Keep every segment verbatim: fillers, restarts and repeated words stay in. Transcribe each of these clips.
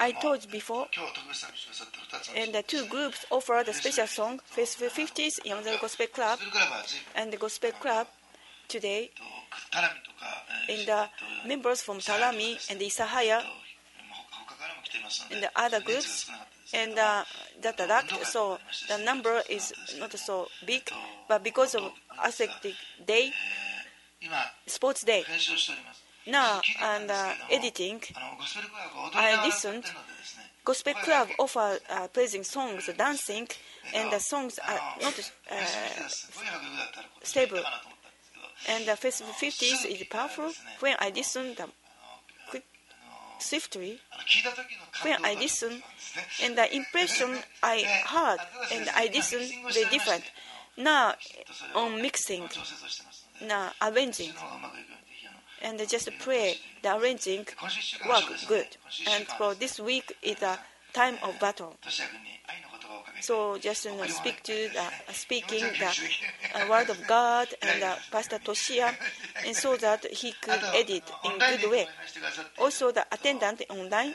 I told before, and the two groups offer the special song, Festival fifties, Yamazaki Gospel Club, and the Gospel Club today, in the members from Tarami and Isahaya, and the other groups, and uh, that lacked, so the number is not so big, but because of athletic day, sports day, now and uh, editing, I listened. Gospel Club offer uh, praising songs, dancing, and the songs are not uh, stable. And the Festival fifties is powerful. When I listen the quick, swiftly, when I listen, and the impression I heard and I listen very different. Now on mixing, now arranging, and just pray the arranging work good. And for this week is a time of battle. So just you know, speak to the uh, speaking the uh, word of God and uh, Pastor Toshia, and so that he could edit in good way. Also the attendant online,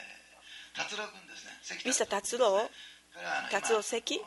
Mister Tatsuro, Tatsuro Seki,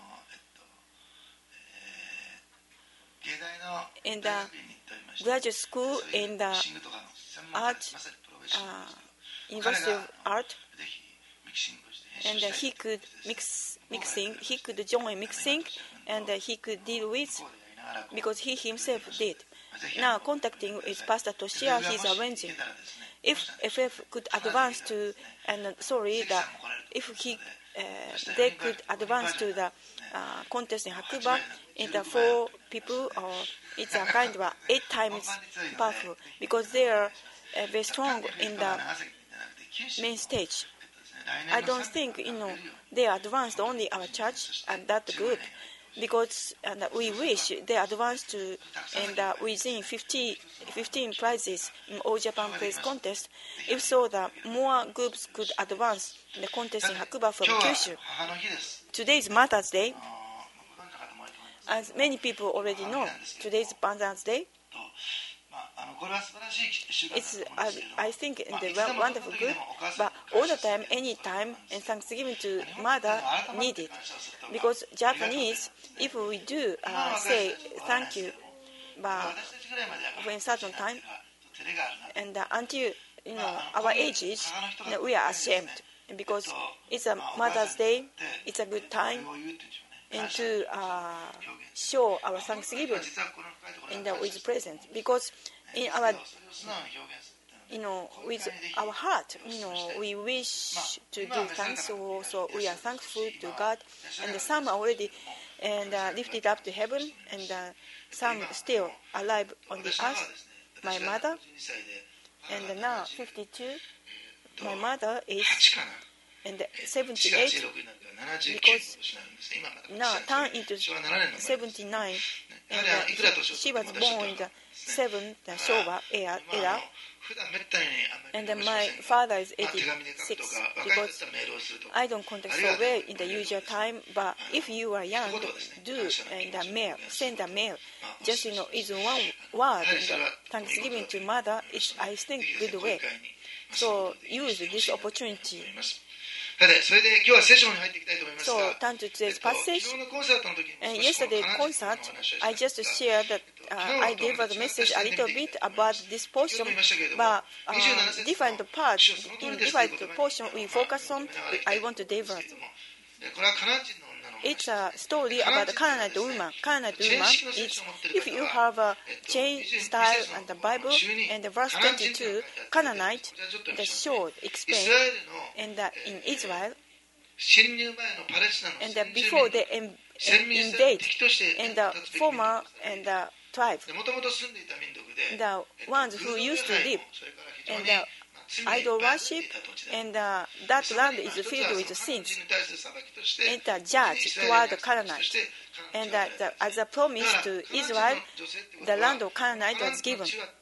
in the graduate school in the art, uh, University of Art, and uh, he could mix mixing, he could join mixing, and uh, he could deal with, because he himself did. Now contacting with Pastor Toshia, he's arranging. If F F could advance to, and uh, sorry, the, if he, uh, they could advance to the uh, contest in Hakuba, in the four people, or it's a kind of eight times powerful, because they are uh, very strong in the main stage. I don't think, you know, they advanced only our church and that group, because and we wish they advanced to, and uh, within fifty, fifteen prizes in All Japan Praise Contest. If so, the more groups could advance in the contest in Hakuba from Kyushu. Today is Mother's Day. As many people already know, today is Mother's Day. It's, uh, I think, the wonderful good, but all the time, any time, and Thanksgiving to Mother needed, because Japanese, if we do uh, say thank you, but when certain time, and uh, until you know our ages, you know, we are ashamed, because it's a Mother's Day, it's a good time, and to uh, show our Thanksgiving in the with present, because in our, you know, with our heart, you know, we wish to do thanks, so, so we are thankful to God, and some are already and uh, lifted up to heaven, and uh, some still alive on the earth. My mother, and now fifty-two. My mother is and seventy-eight, because now turned into seventy-nine, and uh, she was born in the seventh Showa era, era, and uh, my father is eighty-six, because I don't contact so well in the usual time, but if you are young, do and the mail, send a mail, just you know, is one word, Thanksgiving to mother, is I think good way. So use this opportunity. So turn to today's passage. And yesterday concert, I just shared that uh, I delivered the message a little bit about this portion, but uh, different parts, in different portion we focus on, I want to deliver. It's a story about the Canaanite woman. Canaanite woman is, if you have a chain style and the Bible, and the verse twenty-two, Canaanite, the short explain, and uh, in Israel, and uh, before they in, in, invade, and the former and the tribe, the ones who used to live, and the idol worship, and uh, that land is filled with sins, and the judge toward the Canaanite, and uh, the, as a promise to Israel, the land of Canaanite was given.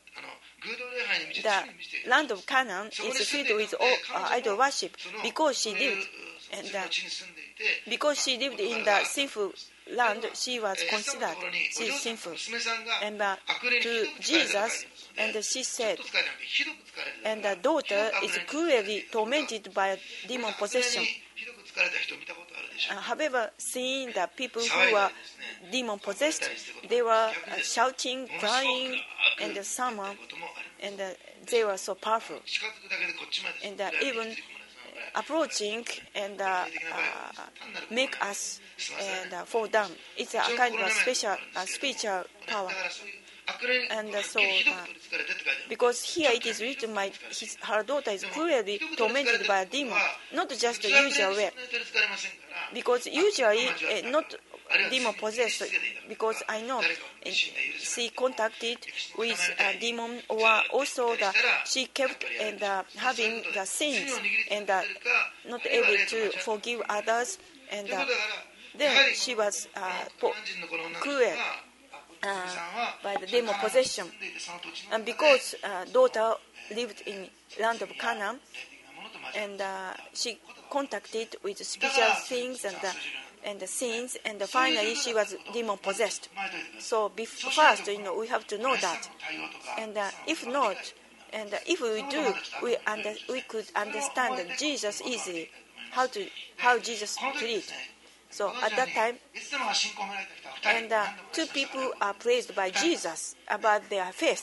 The land of Canaan is filled with all, uh, idol worship, because she lived, and uh, because she lived in the sinful land, she was considered she sinful, and uh, to Jesus, And she said, and the daughter is cruelly tormented by a demon possession. Uh, however, seeing the people who were demon possessed, they were uh, shouting, crying, and uh, someone, and uh, they were so powerful. And uh, even approaching and uh, uh, make us and uh, fall down. It's a kind of a special uh, spiritual power. And uh, so, uh, because here it is written, my his, her daughter is cruelly tormented by a demon, not just the usual way. Because usually uh, not demon possessed, because I know uh, she contacted with a demon, or also the, she kept and uh, having the sins and uh, not able to forgive others, and uh, then she was uh, po- cruel uh, by the demon possession. And because uh, daughter lived in land of Canaan, and uh, she contacted with spiritual things and uh, and the sins, and finally she was demon possessed. So before, first, you know, we have to know that, and uh, if not, and uh, if we do, we under, we could understand that Jesus easily, how to how Jesus treat. So at that time, and uh, two people are praised by Jesus about their faith.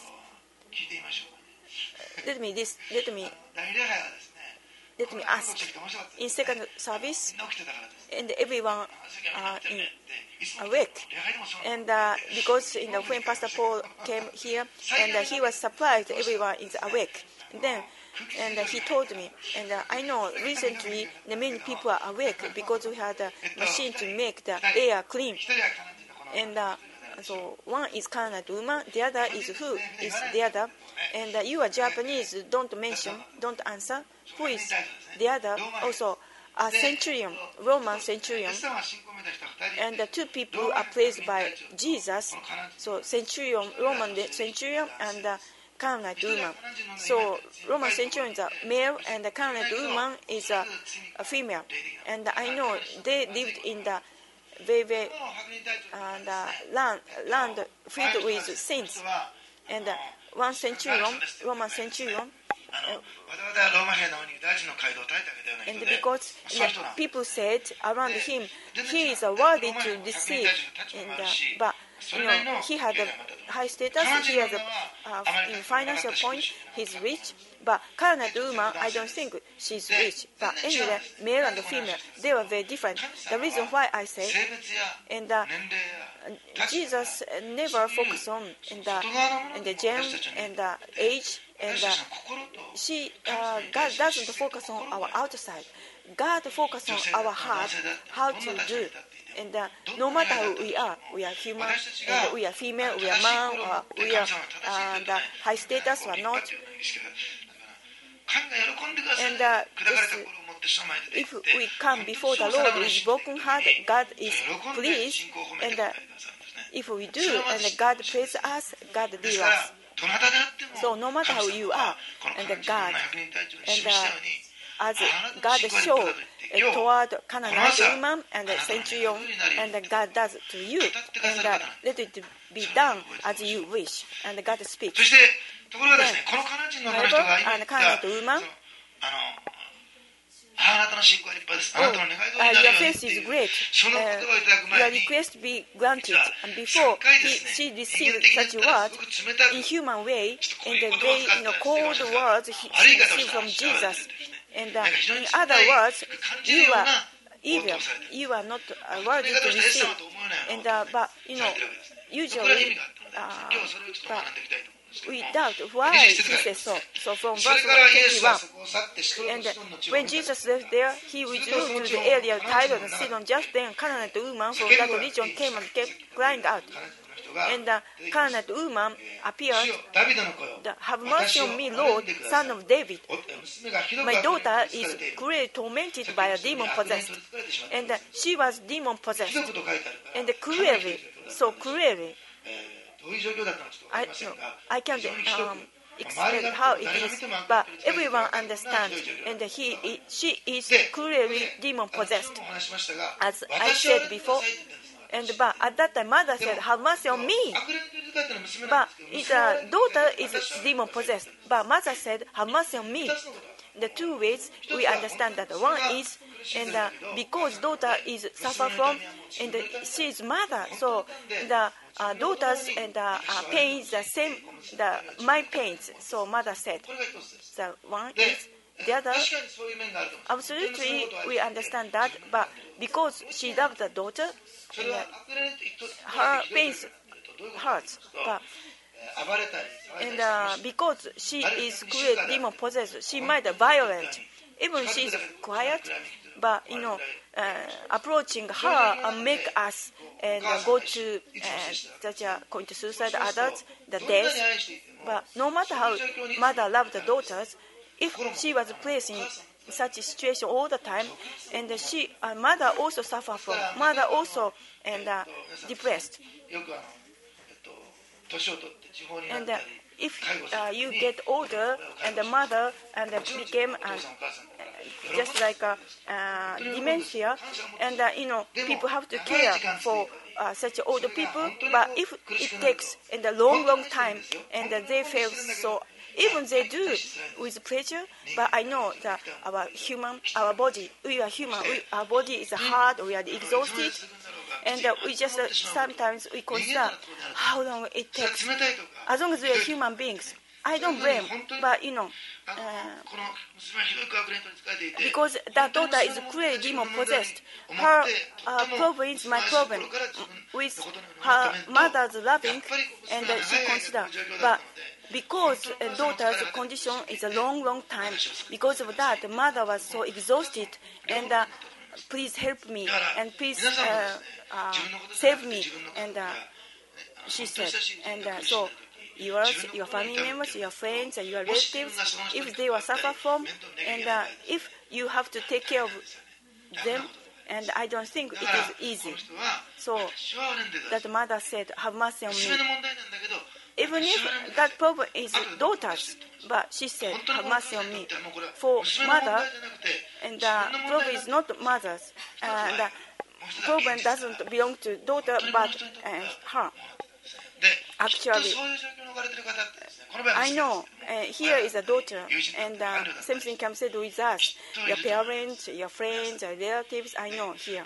Let me this. Let me. Let me ask. In second service, and everyone are in awake, and uh, because you know when Pastor Paul came here, and uh, he was surprised everyone is awake. And then, and uh, he told me, and uh, I know recently the many people are awake because we had a machine to make the air clean, and. Uh, So one is Canaan woman, the other is who is the other, and uh, you are Japanese. Don't mention, don't answer. Who is the other? Also, a centurion, Roman centurion, and the two people are praised by Jesus. So centurion, Roman centurion, and uh, Canaanite woman. So Roman centurion is a male, and the Canaanite woman is a, a female. And I know they lived in the very, very uh, the land, land filled with saints. And uh, one centurion, Roman centurion, uh, and because the people said around him, he is worthy to receive, and, uh, but you know, he had a high status, he has a uh, in financial point, he's rich. But Canaanite woman, I don't think she's rich. But anyway, male and female, they were very different. The reason why I say, and uh, Jesus never focused on in the in the gem and the age, and uh, she uh, God doesn't focus on our outside. God focuses on our heart, how to do. And uh, no matter who we are, we are human, and we are female, we are man, or we are uh, the high status or not. And uh, just, if we come before the Lord with broken heart, God is pleased. And uh, if we do, and God praises us, God leads us. So no matter who you are, and uh, God, and uh, as God showed uh, toward Canaanite woman and the centurion, and uh, God does to you, and uh, let it be done as you wish, and God speaks. Then, however, and Canaanite woman, oh, uh, your faith is great. Uh, your request be granted. And before he, she received such a word in human way, in the very you know, cold words he, she received from Jesus. And uh, in other words, you are evil. You are not uh, worthy to receive. And uh, but you know, usually, uh, but we doubt why he says so. So from verse twenty-one, and uh, when Jesus left there, he withdrew to the area of Tyre and Sidon. Just then, Canaanite woman from that region came and kept crying out. And the Canaanite woman appeared, "Have mercy on me, Lord, son of David. My daughter is cruelly tormented by a demon possessed." And uh, she was demon possessed. And cruelly, so cruelly. I, no, I can't um, explain how it is, but everyone understands, and he, she is clearly demon possessed. As I said before, And but at that time, mother said, "Have mercy on me." But the daughter is demon possessed. But mother said, "Have mercy on me." The two ways we understand that one is, and uh, because daughter is suffer from, and uh, she is mother, so the uh, daughters and uh, uh, pains the same, the my pains. So mother said, the one is. The other, absolutely, we understand that, but because she loved the daughter, and, uh, her pains hurts. But, and uh, because she is great demon possessed, she might be violent. Even she is quiet, but you know, uh, approaching her and make us and uh, go to uh, such a going to suicide, others, the death. But no matter how mother loved the daughters, if she was placed in such a situation all the time, and she, uh, mother also suffer from, mother also and uh, depressed. And uh, if uh, you get older, and the mother and uh, became uh, just like a, uh, dementia, and uh, you know, people have to care for uh, such older people. But if it takes in a long, long time, and uh, they feel so. Even they do with pleasure, but I know that our human, our body, we are human, we, our body is hard, we are exhausted, and uh, we just uh, sometimes we consider how long it takes. As long as we are human beings, I don't blame, but you know, uh, because that daughter is clearly demon possessed. Her uh, problem is my problem with her mother's loving, and uh, she consider, but. Because a daughter's condition is a long, long time, because of that, the mother was so exhausted, and uh, please help me, and please uh, uh, save me, and uh, she said, and uh, so yours, your family members, your friends, and your relatives, if they will suffer from, and uh, if you have to take care of them, and I don't think it is easy. So that mother said, have mercy on me. Even if that problem is daughters, but she said, have mercy on me. For mother, and the problem is not mother's, and the problem doesn't belong to daughter, but uh, her. Actually, I know uh, here is a daughter, and uh, same thing can be said with us. Your parents, your friends, your relatives, I know here.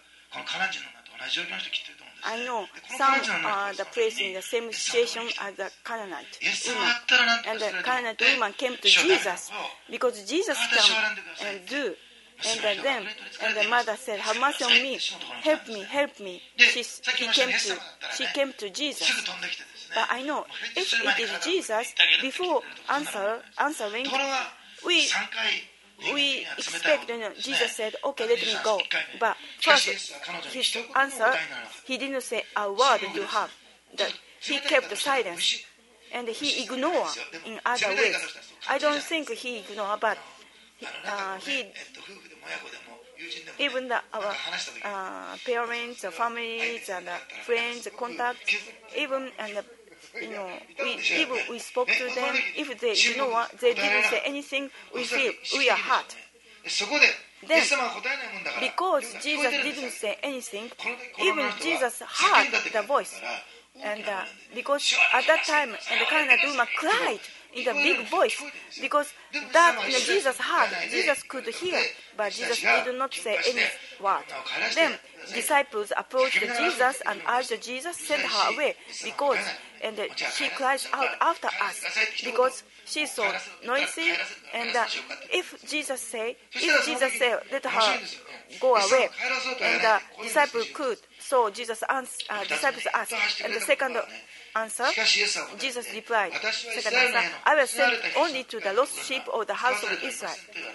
I know some are the place in the same situation as the Canaanite woman. And the Canaanite woman came to Jesus because Jesus can and do. And then and the mother said, have mercy on me, help me, help me. She, he came to, she came to Jesus. But I know if it is Jesus, before answer, answering, we we expect, you know, Jesus said, okay, let me go. But first, his answer, he didn't say a word to her. That he kept silence, and he ignored in other ways. I don't think he ignored, but uh, he, even the, our uh, parents, families, and uh, friends, contacts, even and. Uh, You know, we, even we spoke to them. If they, you know what, they didn't say anything, we feel we are hurt. Then, because Jesus didn't say anything, even Jesus heard the voice, and uh, because at that time, and the Canaanite woman cried in a big voice, because that you know, Jesus heard, Jesus could hear, but Jesus did not say any word. Then disciples approached Jesus and asked Jesus send her away, because and uh, she cries out after us because she's so noisy. And uh, if Jesus say, if Jesus say, let her go away, and the uh, disciple could. So Jesus ans- uh, disciples asked, and the second answer, Jesus replied, second answer, I will send only to the lost sheep of the house of Israel.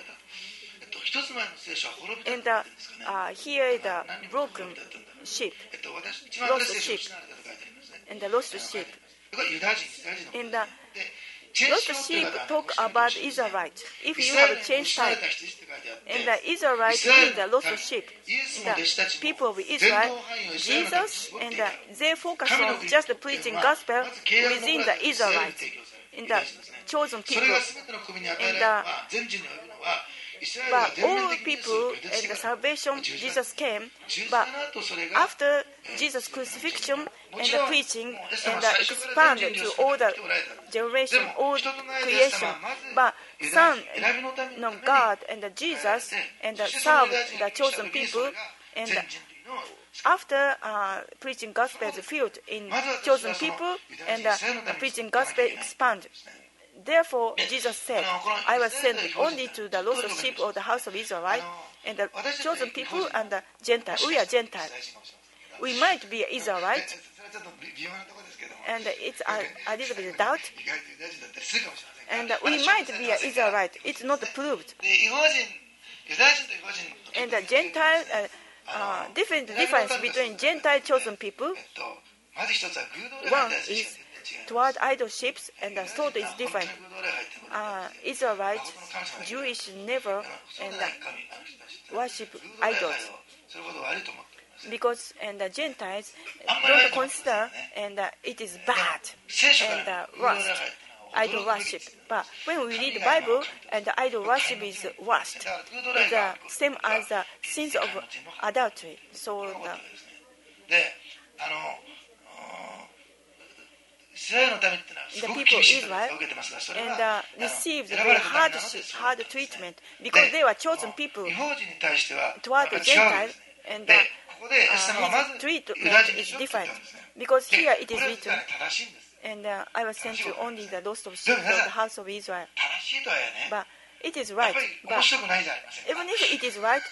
And uh, uh, here is the broken sheep, lost sheep, and the lost sheep. And the lost sheep talk about Israelite. If you have a change type, and the Israelite means the lost sheep, the people of Israel, Jesus, and the, they focus on just preaching gospel within the Israelites. in the chosen それ people. が全ての国に与えられるのは全人に及ぶのはイスラエルが But 全 all 面的にイエス people を拒絶 and し the たから salvation 十字架 Jesus came, 十字 but 架の後それが after Jesus' crucifixion も and ち the ろん preaching イエス and 様は the 最初から expand 全人類 to を all 全 the て来ておられた。 generation, でも all 人となりイエス creation, 様はまず but ユ Son ダヤ人選びのための of ために God and the Jesus and the そしてその served ユダヤ人 the に来た chosen 時に people それが and 全人類の after uh, preaching gospel is filled in chosen people and uh, preaching gospel expand. Therefore, Jesus said, I was sent only to the lost sheep of the house of Israel, and the chosen people and the Gentile. We are Gentile. We might be Israelite, それはちょっと微妙なところですけども and it's a, a little bit doubt, 意外とユダヤ人だったりするかもしれませんが and we might be an Israelite. It's not proved. で違法人ユダヤ人と違法人の And the Gentile, uh, uh, different difference between Gentile chosen people, えっとまず一つは偶像礼拝 one に対する is 違い toward idorships, and the thought is 本当 different. に偶像礼拝ってことは Uh, Israelite, Jewish never そう and だ uh, い神あの人たち worship 偶像礼拝 idols. をすることは悪いと思っています Because and the Gentiles don't consider and uh, it is bad 聖書か and ら uh, 偶像礼 worst 拝っていう idol のは驚くべき worship. But when we read the Bible, and the idol worship is worst. It's uh, same as the sins of adultery. So the, であのイスラエルのためっていうのはす the ごく people 厳しい of ことを Israel 受けてますがそれ and は uh, received 選ば very れたた hard めなのです hard treatment because they were chosen people 違法人に対しては toward や the っぱり違うんで Gentile す and で uh, ここでイエス様はま uh, ず his ユ treatment ダヤ人に is しろって言っ different たんですね because で here it こ is れは実 written はね正しいんです and uh, I was sent to only the lost of sheep of the house of Israel. 正しいとはね But it is や right. っぱり But 面白くないじゃありませんか even if it is right,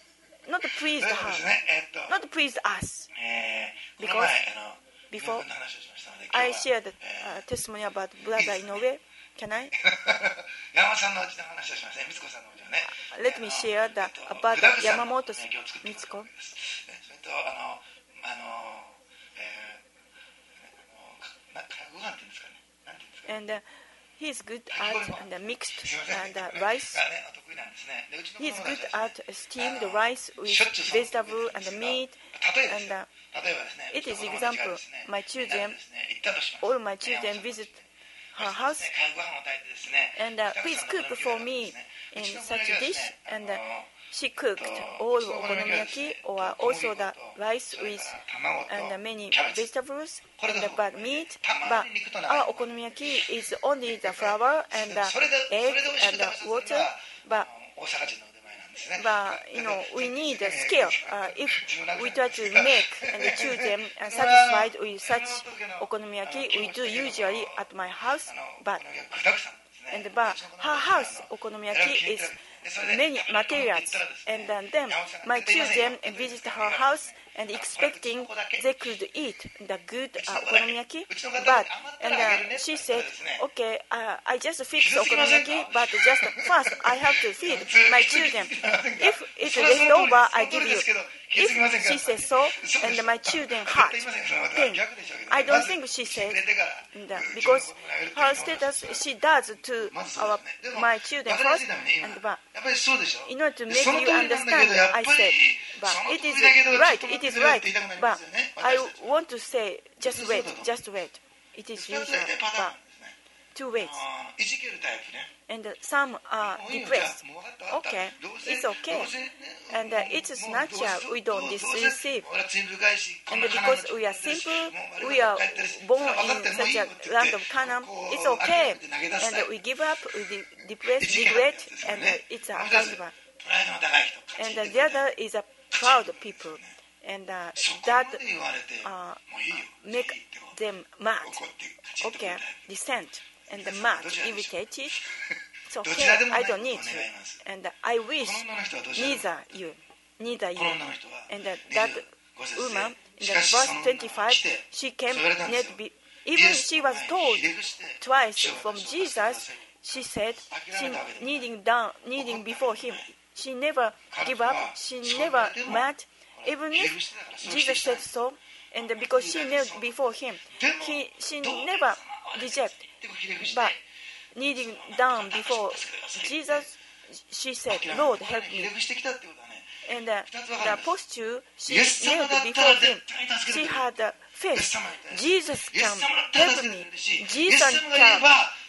not please と the いうことで heart, すねえっと not please us. えーこ Because の前あの before 日本の話をしましたので今 I 日は shared uh, testimony about brother Inoue. Can I? 山本さんのうちの話をしますね。みつこさんのうちのね。 Let me share the えっと about 具だくさんの Yamamoto 勉強を作ってもらったわ Mitsuko. けですえそれとあのあのえーあのなご飯っていうんですかね。なんていうんですか。 And uh, he is good at and uh, mixed すいません and uh, rice. がねお得意なんですね。でうちの He 子 is 供 good たちは at steamed rice with しょっちゅうそう vegetable and meat. 例えばです And よ uh, 例えばですね it is うちの子供たちが example. ですね My children, みんなでですね行ったとします all my children visit her house. ご飯を炊いてですね And uh, please cook for me in such a dish. And uh, she cooked all okonomiyaki or also the rice with and uh, many vegetables and uh, but meat. But our okonomiyaki is only the flour and the egg and the water. But 大阪人の腕前なんですね but you know we need a skill. Uh, if we try to make and choose them and satisfied with such okonomiyaki, we do usually at my house. But 具だくさんなんですね and but her house okonomiyaki is many materials, and then, then my children visit her house and expecting they could eat the good uh, okonomiyaki, but and uh, she said, okay, uh, I just fixed okonomiyaki, but just first I have to feed my children. If it's left over, I give you. If she says so, and my children hurt, then I don't think she said that because her status she does to our my children first, and but やっぱりそうでしょ in order to で make その you 通りなんだけ understand, どやっぱ I り said, but その it 通 is りだけど right, ちょっと it is 待って right, って言いたくなり but ますよね I 私たち want to say just wait, just wait. It is ふたつ usual, 大体パターン but ですね two ways, あーいじけるタイプね and some are もういいよじゃあ depressed. もう分かった分かった Okay, どうせ it's okay, どうせね and uh, it is もう natural. We don't どうせ deceive. 俺は罪深いしこん And な花 because も we are 作ってるし simple, もう we are 帰ってるし born それは分かって in もうい such いよ a って言 land って of Canaan. こう It's 諦 okay, めて投げ出すタイ and プ we give up, we de- depress, いじけないや regret, つですよ and ね uh, it's a もう一 kind つ of a, プライドの高い人カチ and ン uh, って the other is a proud people, and uh, そこ that まで言われて uh, もういいよ make ってこう them mad. 怒ってカチンとくる Okay, タイプ dissent, and mad, irritated. It's どち okay, らでもない I ことを don't 願い need ま to, す and I こ wish の女の人はどちらでも neither you, neither こ you. の女の人は And uh, に that じゅうご節 woman で in し the かし verse その女は twenty-five, 来て she came そう言われたんですよ net be, イ even エス she の was 前に told ひれ伏して twice 主を from 私を助けてくだ Jesus, さい she said, 諦めたわけでもない she kneeling down, kneeling before him. She never give up, she never mad, even if Jesus said so, and because she knelt before him, he, she never reject, でもひれ伏して but kneeling down before Jesus, she said, Lord, help ひ me. れ伏してきたってことはね And uh, the posture she Yes, knelt someone before that- him, that- she had uh, faith. Yes, someone that- Jesus イエ can ス様だったら help 助けて me. くれるしイエ Jesus ス様がいれば can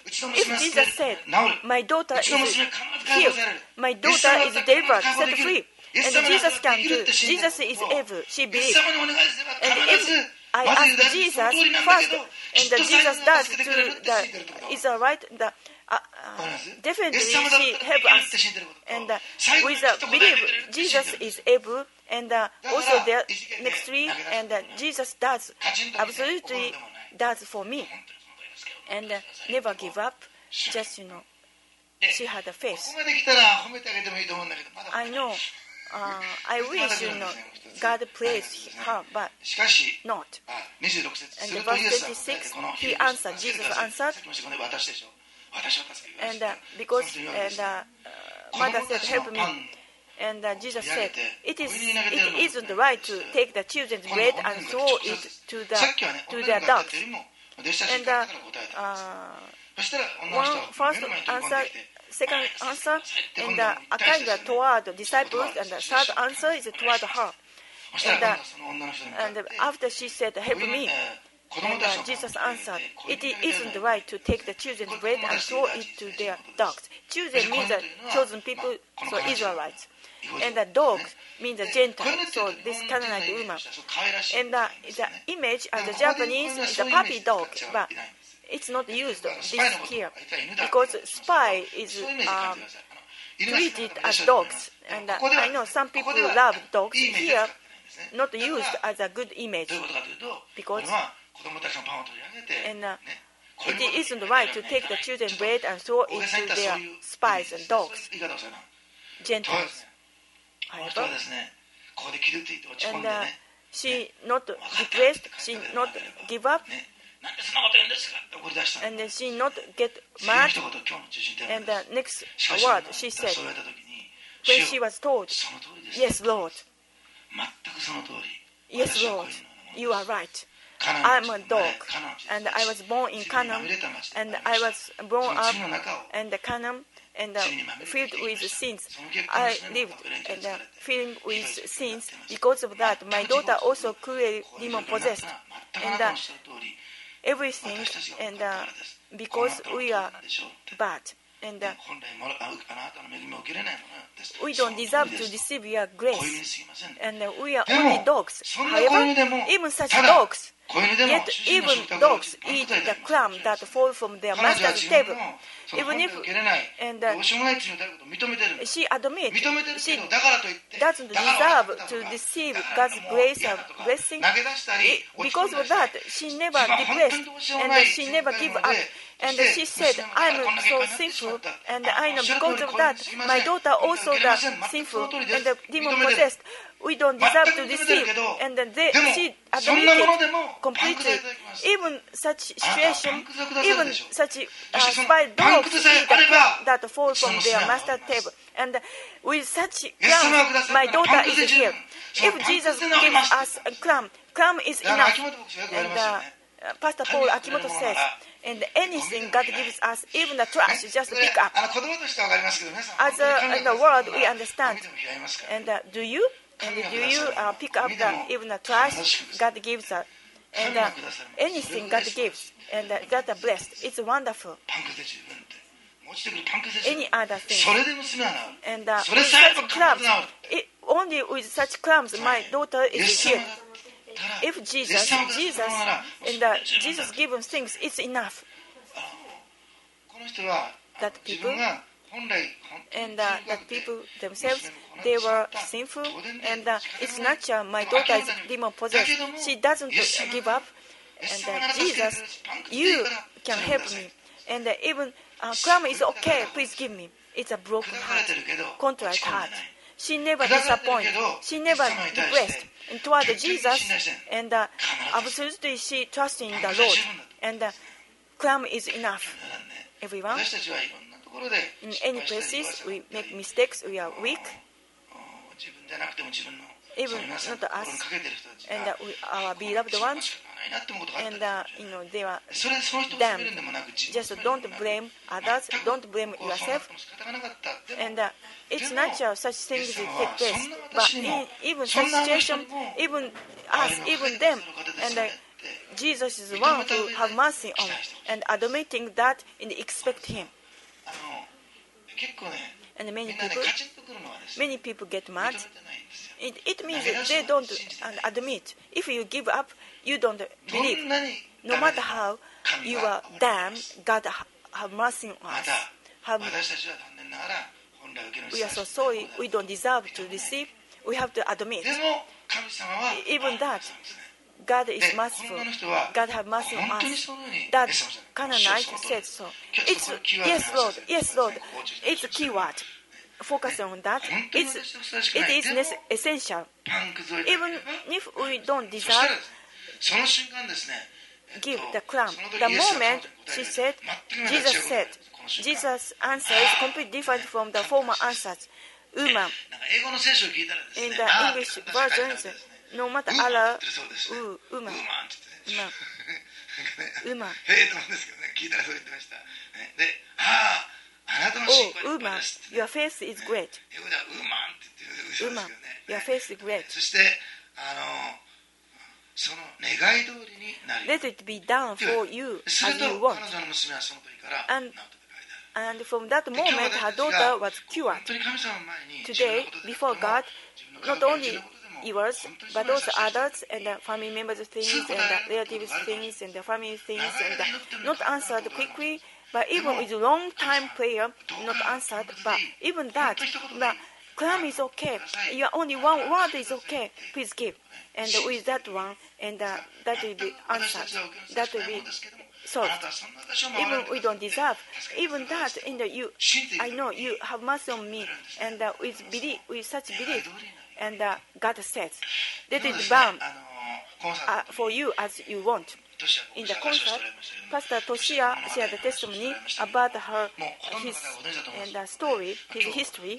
if Jesus said, my daughter is healed, my daughter is delivered, set free, and Jesus can do, Jesus is able, she believes. And if I ask Jesus first, and the Jesus does to the, is right, the, uh, uh, definitely she help us. And uh, with uh, believe Jesus is able, and uh, also the next three, and uh, Jesus does, absolutely does for me. And uh, never give up, just, you know, she had a faith. I know, uh, I wish, you know, God praised her, but not. And the verse twenty-six, he answered, Jesus answered, and uh, because, and uh, mother said, help me. And uh, Jesus said, it, is, it isn't right to take the children's bread and throw it to the, to the dogs. And uh, uh, one first answer, second answer, and uh, a kind of toward disciples, and the third answer is toward her. And, uh, and after she said, help me, and uh, Jesus answered, it isn't right to take the children's bread and throw it to their dogs. Children means the chosen people, so Israelites. And the dogs means the Gentile, so this Canaanite woman. And uh, the image of the Japanese is a puppy dog, but it's not used this here because spy is um, treated as dogs. And uh, I know some people love dogs here, not used as a good image because and uh, it isn't right to take the children's bread and throw it to their spies and dogs, Gentiles. However, and uh, she not depressed, she not give up, and then she not get mad. And the next word she said, when she was told, yes, Lord, yes, Lord, you are right. I'm a dog, and I was born in Canaan, and I was born up in the Canaan, and uh, filled with sins. I lived and uh, filled with sins. Because of that, my daughter also cruelly demon possessed, and uh, everything, and uh, because we are bad, and uh, we don't deserve to receive your grace, and uh, we are only dogs. However, even such dogs, yet even dogs eat the crumb that fall from their master's table. Even if, and uh, she admits she doesn't deserve to receive God's grace and blessing, it, because of that, she never depressed, and uh, she never give up. And uh, she said, I'm so sinful, and I know because of that, my daughter also the sinful and the demon possessed. We don't deserve to receive, and then they, she admitted completely. Even such situation, even such uh, spy dogs eat the crumb that fall from their master's table, and with such crumbs, my daughter is healed. If Jesus gives us a crumb, crumb is enough. And uh, Pastor Paul Akimoto says, and anything God gives us, even the trash, just pick up. As uh, in the world, we understand. And uh, do you? And do you uh, pick up the, even the trash God gives us? And uh, anything God gives, and uh, that are blessed. It's wonderful. Any other thing. And uh, with such crumbs, it, only with such crumbs, my daughter is healed. If Jesus, Jesus, and uh, Jesus given things, it's enough. That people, and uh, that people themselves, they were sinful, and uh, it's natural. My daughter is demon possessed. She doesn't give up, and uh, Jesus, you can help me. And uh, even uh, crumb is okay. Please give me. It's a broken heart, contrite heart. She never disappointed. She never depressed. And toward Jesus, and uh, absolutely she trusts in the Lord. And uh, crumb is enough. Everyone, in any places we make mistakes, we are weak. Even not us, and uh, we, our beloved ones, and uh, you know they are damned. Just don't blame others. Don't blame yourself. And uh, it's natural such things take place. But in even such situation, even us, even them, and uh, Jesus is the one who have mercy on, and admitting that and expect Him. あの結構ね And み many んなね people, カチンとくるのはですね many people get 認 mad. めてないんですよ It, it means that they don't uh, admit. If you give up, you don't ど believe. んなに No ダメ matter でも how 神 you は are damned, God ha- have mercy on ま us. た Have, 私たちは残念ながら本来受ける we are so sorry. We don't deserve to receive. We have to admit. でも神様は Even that, そうですね God で is この merciful. 女の人は God have mercy on 本当に us. そのように That イエス様じゃない Canaanite そうそう said so. 今日 It's そこキーワード yes, の話 Lord. です Yes, Lord. こう注意 It's a key word. Focus on that. 本当に It's 私はふさわしく it ない is でも nece- essential. パンくずをいただけ Even れば if we don't そしたら deserve, その瞬間ですね give えっ the と crown. その時 The イエスは moment 彼 she 女に答え said, 全く Jesus 違うこと said, この瞬間 Jesus' answer is completely different from the former answers. Woman, なんか英語の聖書を聞いたらです in ね the あー English って簡単 version, に書いてあるんですね no matter ウーマン Allah, って言ってるそうですね woman, ウーマンって言ってね woman, なんかねへえと思うんですけどね聞いたらそう言ってましたねであああなたの信 oh, 仰は立派 woman, ですってね your faith is great. 英語ではウーマンって言ってるそうです Woman, けどね your faith is great. そしてあのその願い通りになり Let it be done for you す as ると you 彼 want. 女の娘はその時から And 治ったと書いてある And from that moment, her daughter was cured. 本当に神様の前に Today, 自分のことで before God, 自分の not 家族 only 自分のことでも yours, 本当に but 素晴ら also しい others and the family members' things and the relatives' things and the family things and the, not answered quickly, but even with long time prayer, not answered, but even that, but claim is okay. Your only one word is okay. Please give. And with that one, and uh, that will be answered. That will be solved. Even we don't deserve, even that in the you, I know you have mercy on me, and uh, with belief, with such belief, and uh, God says, let it burn uh, for you as you want. In the concert, Pastor Toshia shared a testimony about her his and the story, his history.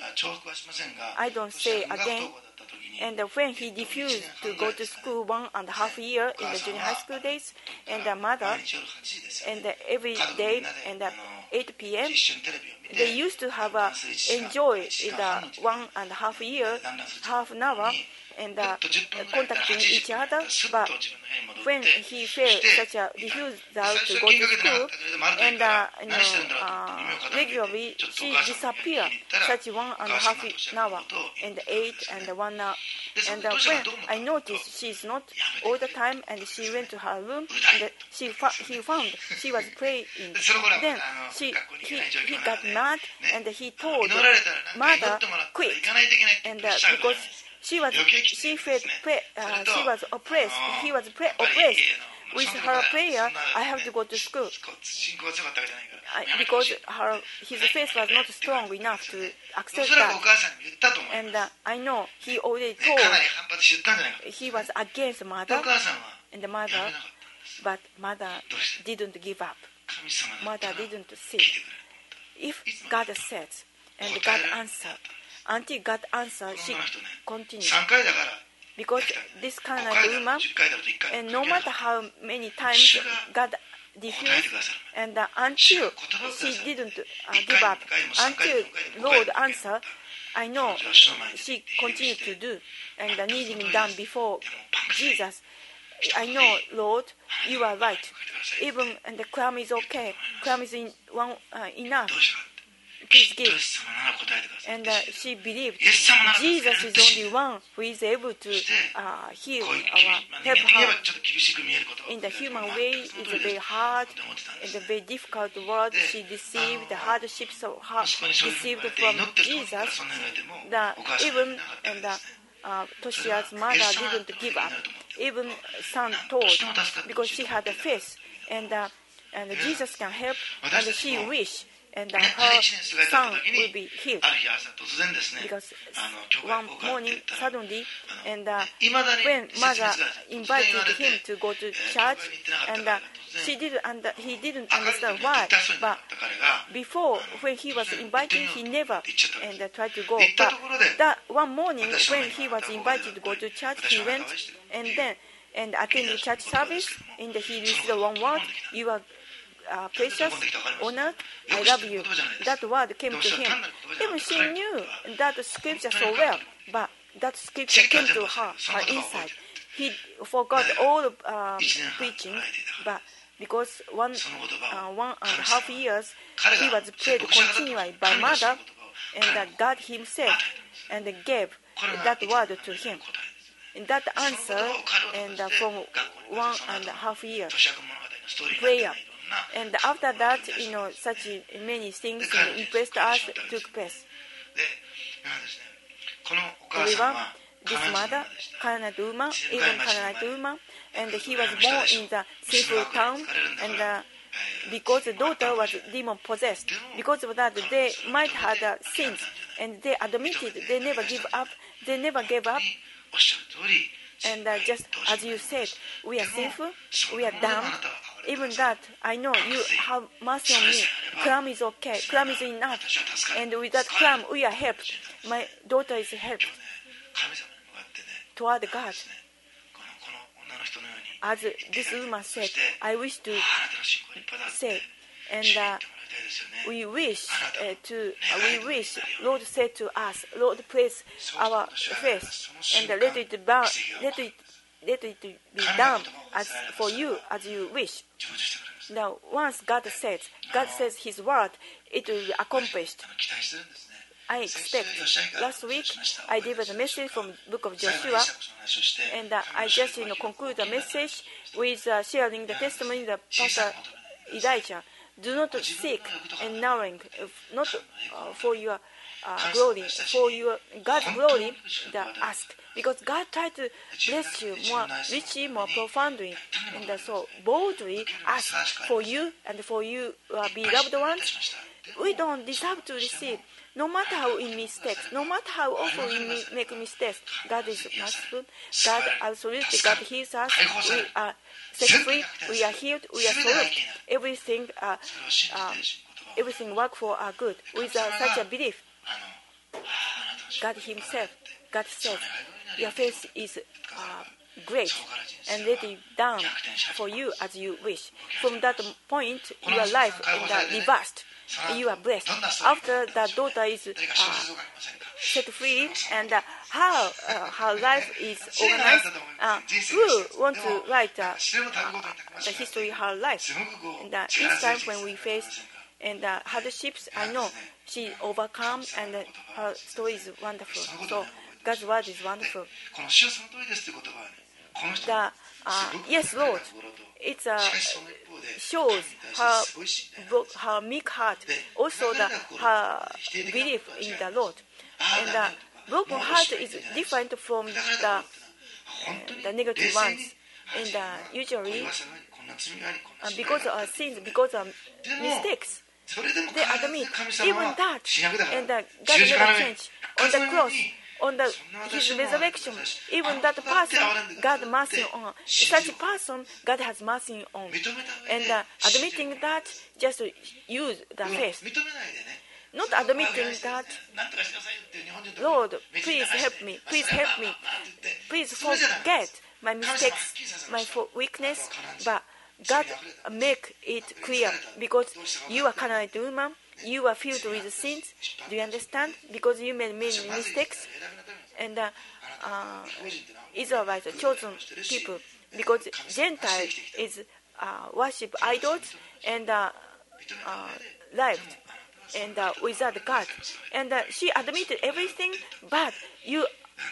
I don't say again. And when he refused to go to school one and a half year in the junior high school days, and the mother, and every day, and at eight p.m. they used to have a enjoy in the one and a half year, half an hour, and uh, contacting each other. But when he felt such a refusal to go to school, and uh, you know, uh, regularly she disappeared such one and a half an hour, and eight and one hour. And uh, when I noticed she is not all the time, and she went to her room, and she fa- he found she was praying. Then she he, he got mad, and he told mother quit, and uh, because she was she felt pre- uh, she was oppressed. He was pre- oppressed. With her prayer, I have to go to school. I, because her his faith was not strong enough to accept that. And uh, I know he already told he was against mother and the mother, but mother didn't give up. Mother didn't sit. If God said and God answered, until God answered, she continued. Because this kind of woman, and no matter how many times God diffused, and uh, until she didn't uh, give up, until Lord answered, I know she continued to do, and uh, kneeling down before Jesus. I know, Lord, you are right. Even and the crumb is okay. Crumb is in one uh, enough. Please give. And uh, she believed Jesus is only one who is able to uh, heal or help her. In the human way, it's a very hard and a very difficult word she received, the hardships of her received from Jesus. That even and uh, uh, Toshia's mother didn't give up. Even son told because she had a faith, and uh, and Jesus can help, and she wished. And uh, her son will be healed. Because one morning, suddenly, and uh, when mother invited him to go to church, and uh, she didn't, and he didn't understand why. But before, when he was invited, he never and uh, tried to go. But that one morning, when he was invited to go to church, he went, and then and attended church service. And he received one word: "You are." Uh, precious, honored, I love you. That word came to him. Even she knew that scripture so well, but that scripture came to her, her inside. He forgot all uh, preaching, but because one, その言葉 uh, を one and a 神 half 様 years 彼 he が was prayed 牧師が語った continually by 神がその mother, 言葉を and uh, God himself and gave これが that 一番 word の to 答えです him. ね And that answer, and uh, from one and a half years, prayer. And after that, you know, such many things impressed us took place. で今ですねこのお母さんは This カナン人 mother, なんですね Canaanite woman, 地 even 深い町に Canaanite 生まれ woman, and he was born in the sinful town, and uh, because the daughter was demon possessed, because of that they might have uh, sins, and they admitted they never give up, they never gave up, おっしゃる通り and uh, just as you said, we are sinful, we are damned. Even that, I know you have mercy on me. Crumb is okay, crumb is enough, and with that crumb we are helped. My daughter is helped 神様に向かってね toward God. このこの女の人のように As this woman said, I wish to あなたの信仰立派だって say, 信 and じても uh, らいたいですよね we wish uh, to, uh, we wish, Lord said to us, Lord, place our faith, and uh, let it bow, let it, let it be done as for you as you wish. 成就してくれます Now, once God says, God says His word, it will be accomplished. 期待してるんですね I expect. Last week, I delivered a message from the book of 最後 Joshua, にイサクの話をして and uh, I just you know conclude the message with uh, sharing the testimony of Pastor Elijah. Do not seek and knowing, uh, not uh, for your uh, glory, for your God's glory, that ask. Because God tried to bless you more richly, more profoundly, and uh, so boldly ask for you and for you, uh, beloved ones. We don't deserve to receive. No matter how we mistake, no matter how often we make mistakes, God is merciful. God absolutely, God heals us. We are set free. We are healed. We are solved. Everything, uh, um, everything work for our good. With uh, such a belief, あのあなたの信 God Himself, God says, your faith is uh, great, and let it down for you as you wish. From that point, your life is uh, reversed. You are blessed. After the daughter is 誰か小 uh, 説を書きませんか set free, and uh, how uh, her life is organized, uh, who want to write uh, 知れば旅ごとにたくまし the くなって history of her life. すごくこう And uh, 力 each 強い time 人 when we 生 face and uh, hardships, I know she overcome, and uh, her story is wonderful. So God's word is wonderful. この主はその通りですという言葉はねこの人 The uh, yes, Lord, it's uh, しかしその一方で shows 神に対 her してすごい信頼 bro- her meek heart, also the her belief in the Lord, and the broken heart is different from the 本当に the negative 冷静 ones. に And uh, こう usually, いう噂がありこんな罪がありこんな uh, 失敗 because があ of り our sins, because of mistakes, それでも they 必 admit ず神様 even は that, 新約だから and uh, 十 God 字架 never の上 changed on the cross, on the His resurrection. Even that person, God mercy on such person, God has mercy on, 認めた上 and で uh, admitting that, just use the 認め faith, ないでね not admitting that. なんとかしてくださいよって日本人と Lord, 道に please 流して help me, please help me, まあまあまあって言って please それじゃない forget my mistakes, my fo- weakness, but God make it clear, because you are Canaanite woman, you are filled with sins. Do you understand? Because you made many mistakes, and uh, uh, Israelites, chosen people, because Gentile is uh, worship idols and uh, uh, lived and uh, without God, and uh, she admitted everything, but you,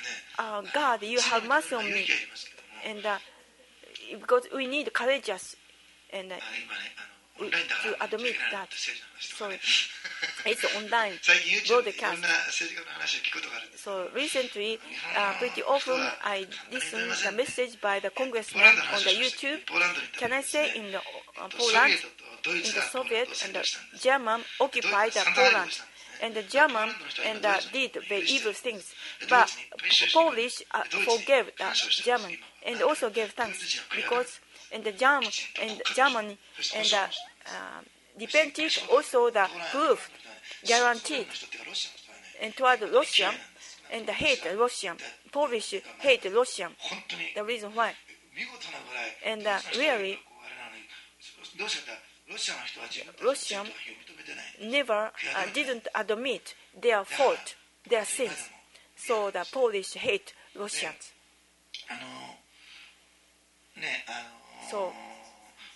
uh, God, you have mercy on me, and uh, because we need courageous and uh, 今ねあのオンラインだから to admit 言っちゃいけない that. 政治の話と So かね it's online 最近 YouTube でいろ broadcast. んな政治家の話を聞くことがあるんです So recently, uh, pretty often I listen the message by the congressman ポーランドの on 話 the をしました YouTube. ポーランドに行った Can I 時 say ですね in the uh, ソビ Poland, エトとドイ in ツ the がポーラン Soviet ドを占 and the 領したんです German occupied the Poland, and the German and uh, did very evil things, but Polish uh, forgave the German and also gave thanks, because and the German and Germany and the uh, repented, also the proof guaranteed, 人っていうかロシアの人はね and toward Russia and hate Russian, Polish hate Russian. 本当に The reason why, 見事なぐらい and uh, really こうあれなのにどうしてかロシアの人は自分たち Russian の罪を認めてない never uh, didn't admit their fault, their sins. So the Polish hate Russians. あのねあの So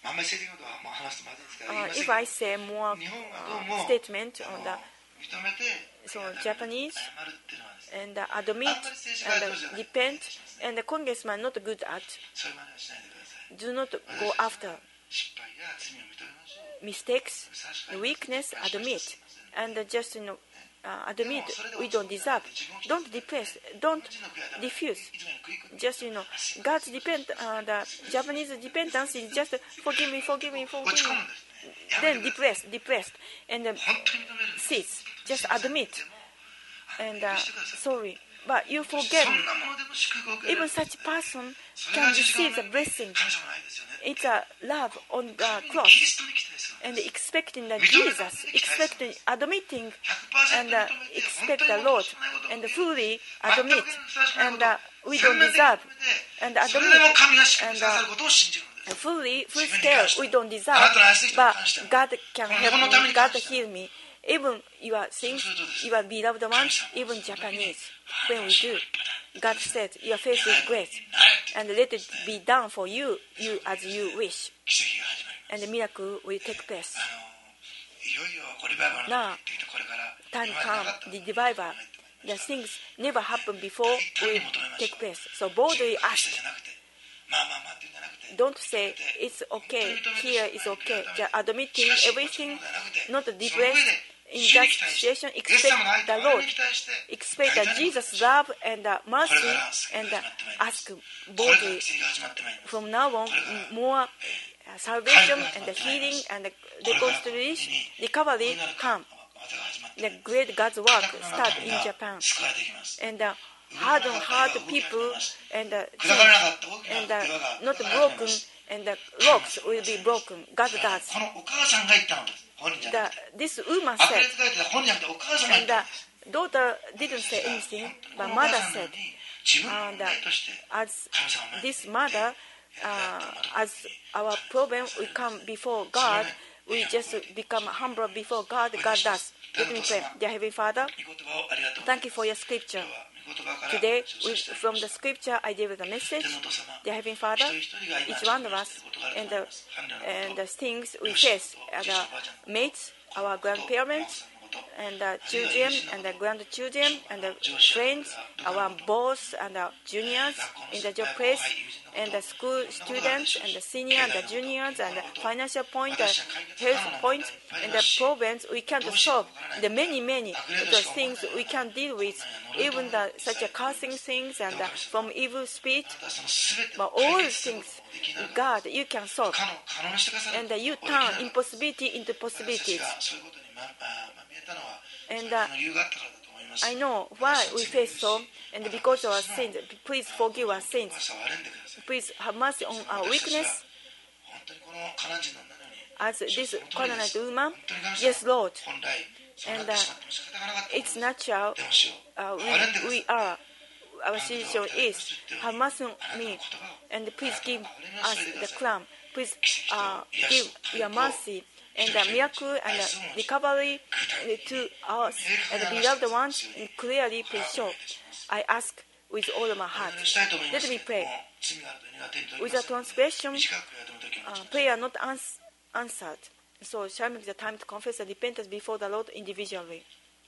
あんまり性的なことはもう話すとまずいですから uh, 言いません if けど I say more 日本は uh, どうも statement あ on の the 認めて so 謝る Japanese 謝るっていうのはですね and uh, admit あんまり政治家 and 上手じゃない repent and the congressman not good at そういう真似はしないでください do not go after 失敗や罪を認めましょう mistakes, weakness, admit, and just you know, uh, admit we don't deserve. Don't depress. Don't diffuse. Just you know, God's depend. Uh, the Japanese dependence is just forgive me, forgive me, 落 forgive ち込 me. むんですね Then depressed, depressed, and uh, 本当に認めるんです cease. Just admit でも and 許 uh, してください sorry. But you そ forget ん me. なものでも祝福を受ける Even such person それ can が十字架 receive の the blessing. 神様の愛ですよね It's a love on the キ cross. リストに期待するん And です expecting the Jesus, expecting, admitting, and uh, expect the Lord, and fully admit, and uh, we don't deserve, and それでも admit, 神が祝福 and くださ uh, ることを信じるのです fully, full scale, we don't deserve, あなたの愛する人に but 関しても God can この日本の help ため me, に God 関しても heal me, even your things, your beloved ones, even Japanese, when we do, God said, your faith is great, and let it be done for you, you as you wish, 奇跡が始まり and the miracle will take place. あのいよいよこうリバイバルの時ってきてこれから Time 今までなかった come, the revival, the things never happened before will take place. So boldly 人 ask. じゃなくてまあまあまあっていうんじゃなくて Don't say it's okay, here is okay. Just admitting everything, not depressed in that situation. Expect the Lord, expect the Jesus' love and the mercy, and ask これから boldly. 奇跡が始まってまいります From now on, more salvation and the healing and the reconstruction, recovery come. The great God's work start in Japan. 救われていきます And the hardened heart people and the 砕かれなかった大きな and 岩 the が not 砕かれなかった broken and the rocks will be broken. God does. このお母さんが言ったのです本人じゃなくて The, this woman 悪 said, 霊つかれてた本人じゃなくてお母さんが言 and ったの the daughter didn't say anything, こ but のお母 mother さんなの said, に自分の and 問題として as 神様を前に this mother, uh, as our problem we come before God, we just become humble before God. God does. Let me pray. Dear Heavenly Father, 御言葉をありがとう thank you for your scripture. 今日は御言葉から Today, そ we, して from the scripture, I deliver the message. 天元様 Dear Heavenly Father, 一人一人が今 each one of us ことがある and と思い the, ます彼らの and こと the things we face, uh, the mates, our grandparents, and the children and the grandchildren and the friends, our boss and the juniors in the job place, and the school students and the senior and the juniors and the financial point, the health point, and the problems we can't solve. The many, many those things we can't deal with, even the such a cursing things and the, from evil spirit, あなたはその全て but を all 解決する things, ことができながら God, you can solve, 可能可能にしてくださる and you ことができな turn がら impossibility into 私 possibilities. がそういうことにまあまみえたのは And その理由があったからだと思います I know why we face so, and because of our sins, please forgive our sins. 私は悪いんでください Please have mercy on our 私たちは weakness, 本当にこのカナン人の女のように as this Canaanite woman. 本当に感謝 Yes, Lord. 本来そうなってしまっても仕方がなかった It's natural. でもしよう Uh, 悪いんでください we, we are. Our situation is have mercy on me, and please give us the crown. Please uh, give your mercy and the miracle and the recovery to us and the beloved ones. Clearly, please show. I ask with all of my heart. お祈りしたいと思いま Let す me けれ pray. ども罪があると願っていると思い With ま a す transgression, 短くやとめときま uh, した prayer not ans- answered. So shall make the time to confess and repentance before the Lord individually.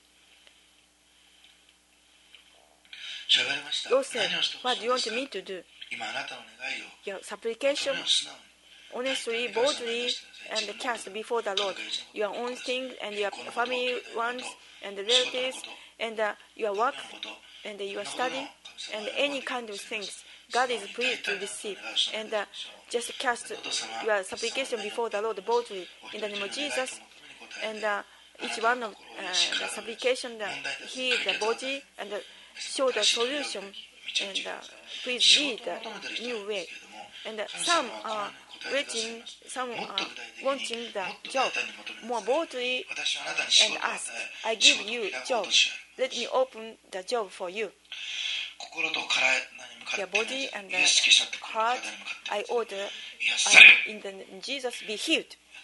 主は言われました Lord said, 何をしてほ what し do い you です want か me to do? 今あなたの願いを Your そ supplication れを素直に honestly, boldly, and cast before the Lord your own things and your family ones and the relatives and uh, your work and your study and any kind of things. God is pleased to receive and uh, just cast your supplication before the Lord boldly in the name of Jesus and uh, each one of uh, the supplication that heal the body and uh, show the solution and uh, please lead the new way. And uh, some are waiting, some are wanting the job more boldly 私はあなたに仕 and 事を与 ask, え I 仕 give 事を you 開こ job. うとし Let me open the job for you. 心と体に向か Your って body and イエス・キリストってこの heart, 体に向かって I order 癒され uh, in the name of Jesus be healed.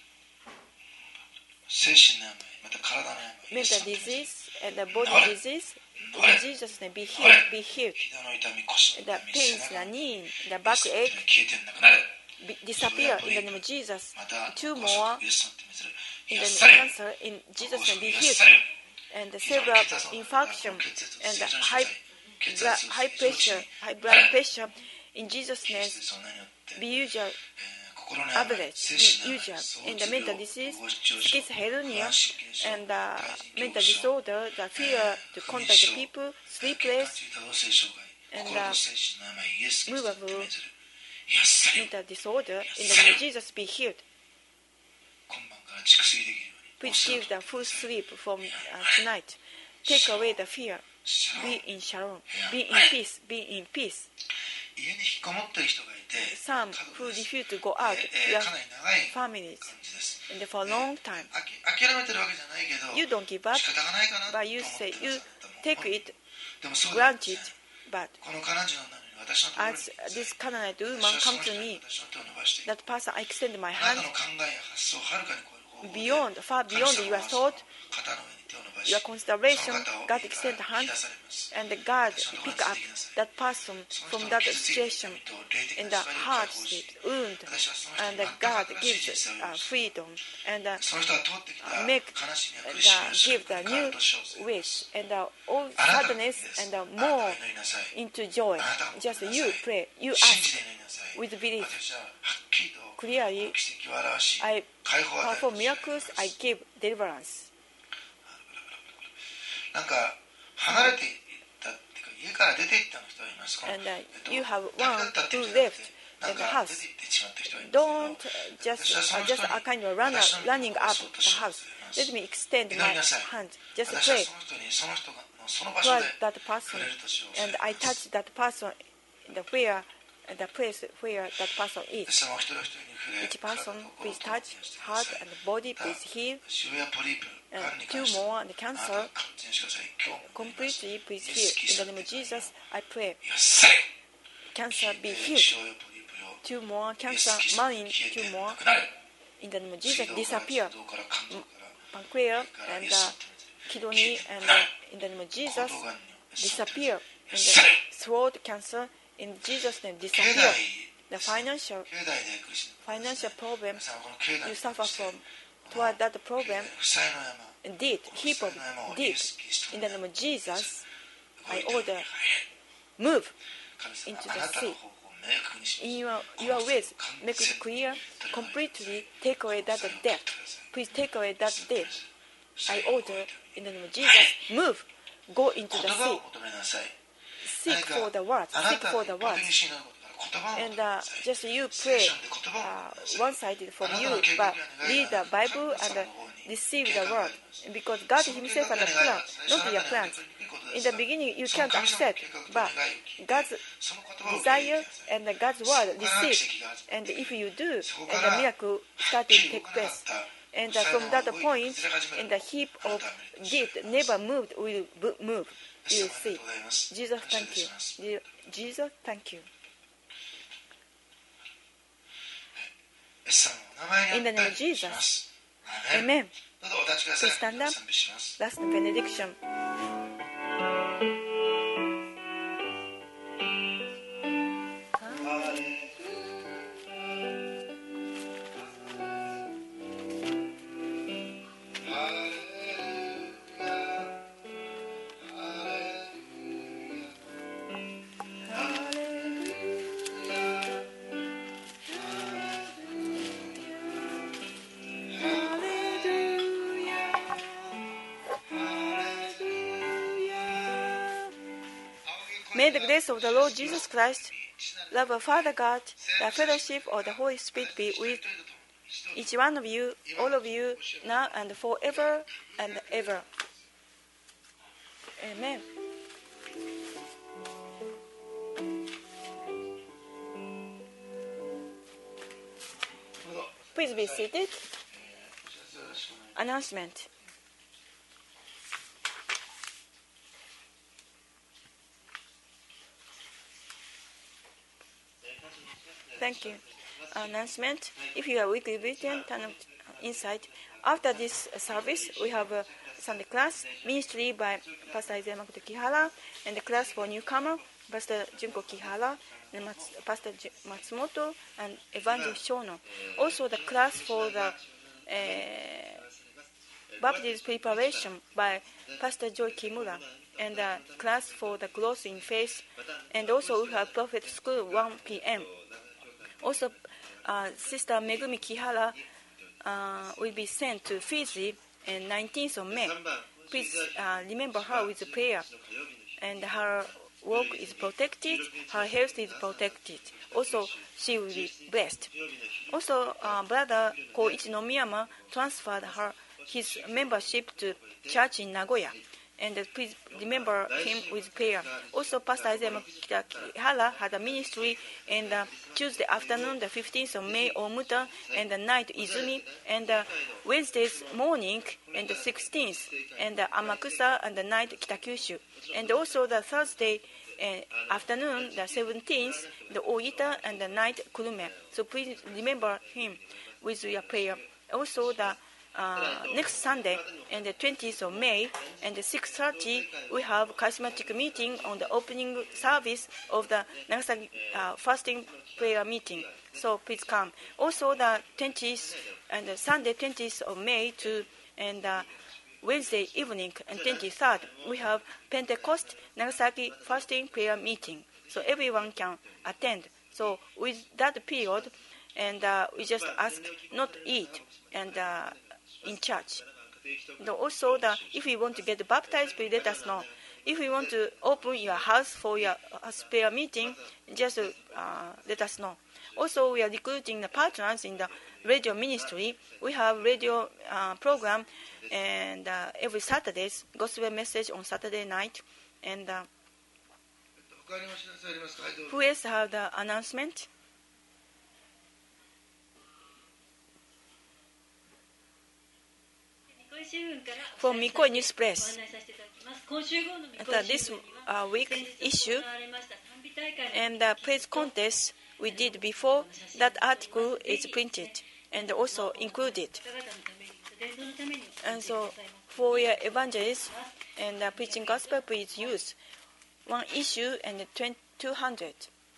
精神の病また体の病イエス Mental の手に disease and the body disease, in Jesus' name be healed, be healed. 膝の痛み腰の The 痛み背 pains, 中 the の knee, the イエスの backache, 手に消えてなくなる be, disappear in the name of Jesus. また Two 高速 more イエスの手にする in 癒 the される cancer in Jesus' 高 name 速 be 癒 healed. される And the several infarction and the high, blood, high pressure, high blood pressure in Jesus' name そんなによって be usual, 心の病 average, 精 be 神の usual. 病 In the 躁 mental うつ disease, 病失調症 schizophrenia, 不安神経症 and uh, 対人 mental 恐怖症 disorder, the fear to contact the people, 血管 sleepless, 中多動性障害 and 心と精神の病イエスキリストに movable 命ずる癒される mental disorder, in the name of Jesus be healed. 今晩から蓄積できるように Please give the full sleep from uh, tonight. Take away the fear. Be in shalom. Be in peace. Be in peace. 家に引きこもっている人がいて Some 家 who 族です refuse to go out, え they ー are かなり長い families, 感じです and for a long time. あき諦めてるわけじゃないけど You don't give up, 仕方がないかなと思 but って you くだ say さ you ったもん take it, でもそうじゃなくて granted. But この彼女のなのに私のところに as 来て this Canaanite 私 woman はそ come の to 人に me, 私の手を伸ばして that person I extend my あな hand たの考えや発想をはるかに超える方法で beyond, far 神 beyond 様 your はその thought, 肩の上に手を伸ばし your そ consideration. の方を God extend the 引き hand, 出されます and God 私のところに pick 連 up れてきなさい that person その from 人の that 傷ついた situation 痛みと霊的 in な the 縛りを heart 解放し state, wound, 私はその人 and に that 全 God く新しい gives 人生を uh, 用意し freedom, and uh, その人が通ってきた uh, make 悲しみや the, 苦しみをす give べて the 変わ new ると称する wish, and uh, all あなたがいい sadness です and uh, あなた more が祈りなさい into joy. あなたが Just 祈り you なさい pray, you 信 ask じて祈りなさい with belief. 私ははっきりと Clearly, 奇跡を表し I 解放を与え perform る miracles, I give deliverance. なんか離れていったっていうか家から出ていったの人はいますか And uh, えっと you have ダメ one だったってい who うんじゃなく left てなん in the か house. 出て行ってしまった人はいます Don't けど uh, just uh, just a kind of runner running up the house. Let me extend my hand. Just 私は pray その人にその人がその場所 toward で that person, 触れるとしよう and I touch that person, the where the place where that person イエ is. ス様お一人お一人に触れ Each person, 体 please と心と touch 癒してくだ heart さい and body, please heal. 腫瘍やポリープ And がんに two 関して more, and あ cancer なたが完全にしてください今日 completely, please イエス heal. キリス In ト the name of Jesus, I pray. 癒され Cancer be 腫 healed. 瘍やポリープよ Two more イエス cancer, キリスト mine, に消え two て more. なくなる In the name of 水 Jesus, 道から disappear. 腎臓から肝臓から Pancreas それから and イエス uh, の手に kidney, and uh, in the name of 喉 Jesus, がんにイエスの手に disappear. In the throat cancer, in Jesus' name, 経 disappear. 済 The financial 経済で苦しんでください financial problem 皆さんこの経済 you に suffer 苦しん from で toward that problem, 負債の山 deep, heap of deep. In the name of Jesus, I order, move into the sea. In your, your ways, make it clear, completely take away that debt. Please take away that debt. I order, in the name of Jesus, move, go into the 言葉 sea. を求めなさい Seek for the words, あな seek た for が the 一般的 words. にしないことから言葉を求 And め uh, なさい just you 聖 pray 書で言葉を求めなさい uh, one-sided from you, but read the Bible and uh, receive the word. Because God Himself has a plan, not your plans. In the beginning, you can't accept, but God's desire and God's word receive. And if you do, and the miracle start to take place. And uh, from that point, and the heap of deep never moved will b- move. You will see. Jesus, thank you. Je- Jesus, thank you. イエス様のお名前に In the あっ name て of Jesus. しますアーメン Amen. どうぞお立ちください Please stand up. 賛美します Last benediction. May the grace of the Lord Jesus Christ, love of Father God, the fellowship of the Holy Spirit be with each one of you, all of you, now and forever and ever. Amen. Please be seated. Announcement. Thank you. Announcement. If you are weekly visiting, turn inside. After this service, we have a Sunday class, ministry by Pastor Isaiah Makoto Kihara, and the class for newcomer, Pastor Junko Kihara. and Mats, Pastor J- Matsumoto and Evangelist Shono. Also the class for the uh, baptism preparation by Pastor Joy Kimura, and the class for the growth in faith, and also we have Prophet School one p.m. Also, uh, Sister Megumi Kihara uh, will be sent to Fiji on nineteenth of May. Please uh, remember her with prayer. And her work is protected, her health is protected. Also, she will be blessed. Also, uh, Brother Koichi Nomiyama transferred her his membership to church in Nagoya. And uh, please remember him with prayer. Also, Pastor Isaiah Kihara had a ministry in the Tuesday afternoon, the fifteenth of May, Omuta, and the night Izumi, and the Wednesday's morning, and the sixteenth, and the Amakusa, and the night Kitakyushu. And also the Thursday uh, afternoon, the seventeenth, the Oita, and the night Kurume. So please remember him with your prayer. Also, the Uh, next Sunday, and the twentieth of May, and the six thirty, we have charismatic meeting on the opening service of the Nagasaki uh, fasting prayer meeting. So please come. Also, the twentieth and the Sunday twentieth of May to and uh, Wednesday evening and twenty-third, we have Pentecost Nagasaki fasting prayer meeting. So everyone can attend. So with that period, and uh, we just ask not to eat and. Uh, in church. And also, the, if you want to get baptized, please let us know. If you want to open your house for your uh, prayer meeting, just uh, let us know. Also, we are recruiting the partners in the radio ministry. We have radio uh, program and uh, every Saturdays, gospel message on Saturday night. And uh, who else have the announcement? From Mikoy News Press. Uh, this uh, week issue and the praise contest we did before, that article is printed and also included. And so for your evangelists and uh, preaching gospel, please use one issue and two hundred.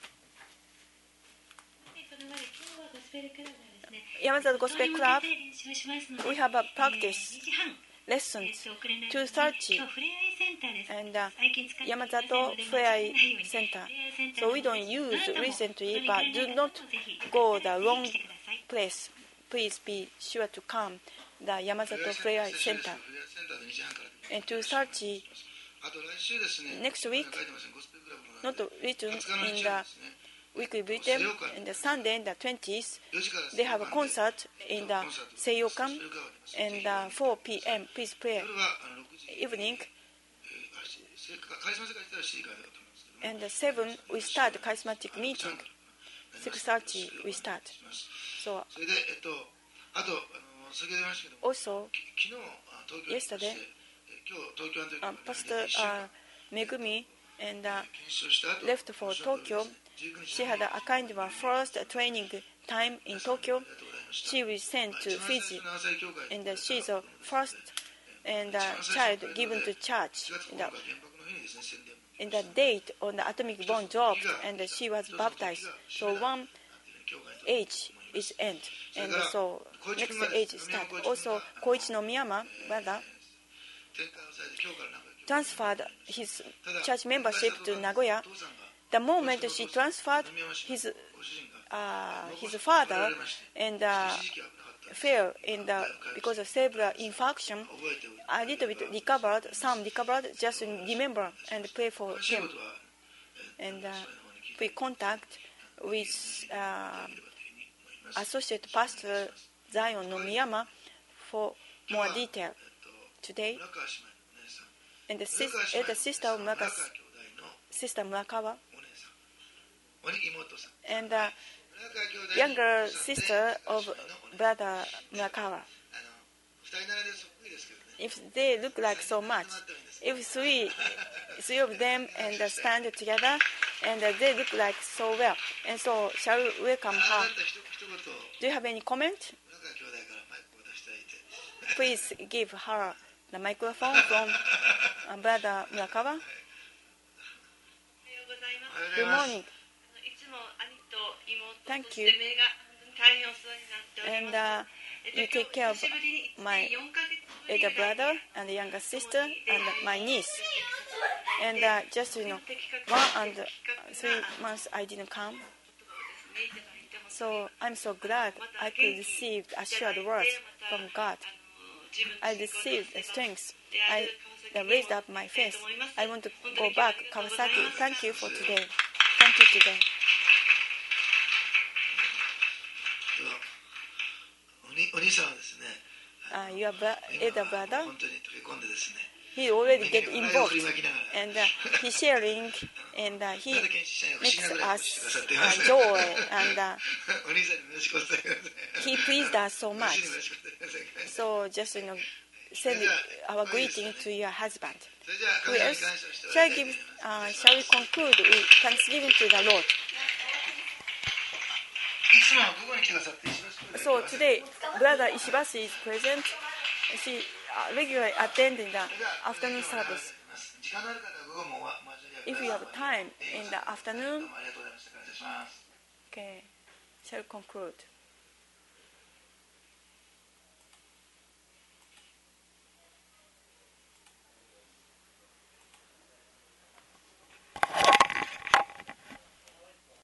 Yamazaki Gospel Club, we have a practice lessons two thirty and uh, Yamazato Fair Center. So we don't use recently, but do not go the wrong place. Please be sure to come the Yamazato Fair Center. And two thirty next week, not written in the weekly bulletin, and the Sunday, the twentieth, they have a concert in the Seiyokan, and uh, four p.m. peace prayer evening, and the seven we start the charismatic meeting. six thirty we start. So also yesterday, uh, Pastor uh, Megumi and uh, left for Tokyo. She had a kind of a first training time in Tokyo. She was sent to Fiji, and uh, she's the first and uh, child given to church. In the, in the date on the atomic bomb dropped, and uh, she was baptized. So one age is end, and uh, so next age start. Also, Koichi Nomiyama, brother, transferred his church membership to Nagoya. The moment she transferred, his uh, his father and uh, fell in the because of cerebral infarction. A little bit recovered, some recovered. Just remember and pray for him. And uh, we contact with uh, Associate Pastor Zion Nomiyama for more detail today. And the, sis- the sister of Muraka, Sister Murakawa, and the younger sister of Brother Murakawa. If they look like so much, if three, three of them and stand together, and they look like so well, and so shall we welcome her? Do you have any comment? Please give her the microphone from uh, Brother Murakawa. Good morning. Thank you. And uh, you take care of my elder brother and younger sister and my niece. And uh, just, you know, one and three months I didn't come. So I'm so glad I could receive assured words from God. I received the strength. I raised up my faith. I want to go back. Kawasaki, thank you for today. Thank you today. お兄さんはですね、 Uh, your elder brother, 本当に溶け込んでですね、 he already get involved and uh, he's sharing and uh, he makes us uh, joy and uh, he pleased us so much. So just, you know, send our greeting to your husband. Who else? Shall, give, uh, shall we conclude with thanksgiving to the Lord? So today, Brother Ishibasi is present. She uh, regularly attending the afternoon service. If you have time in the afternoon, okay, shall we conclude?